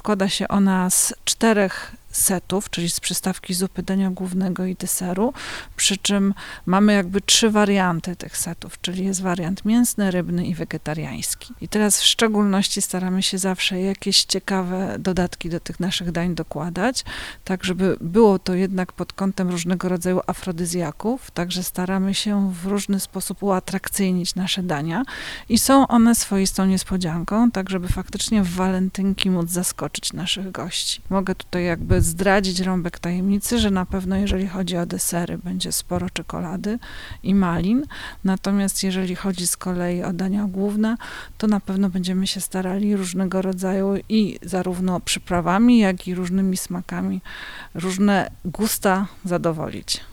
składa się ona z 4 setów, czyli z przystawki zupy, dania głównego i deseru, przy czym mamy jakby 3 warianty tych setów, czyli jest wariant mięsny, rybny i wegetariański. I teraz w szczególności staramy się zawsze jakieś ciekawe dodatki do tych naszych dań dokładać, tak żeby było to jednak pod kątem różnego rodzaju afrodyzjaków, także staramy się w różny sposób uatrakcyjnić nasze dania i są one swoistą niespodzianką, tak żeby faktycznie w walentynki móc zaskoczyć naszych gości. Mogę tutaj jakby zdradzić rąbek tajemnicy, że na pewno jeżeli chodzi o desery, będzie sporo czekolady i malin, natomiast jeżeli chodzi z kolei o dania główne, to na pewno będziemy się starali różnego rodzaju i zarówno przyprawami, jak i różnymi smakami różne gusta zadowolić.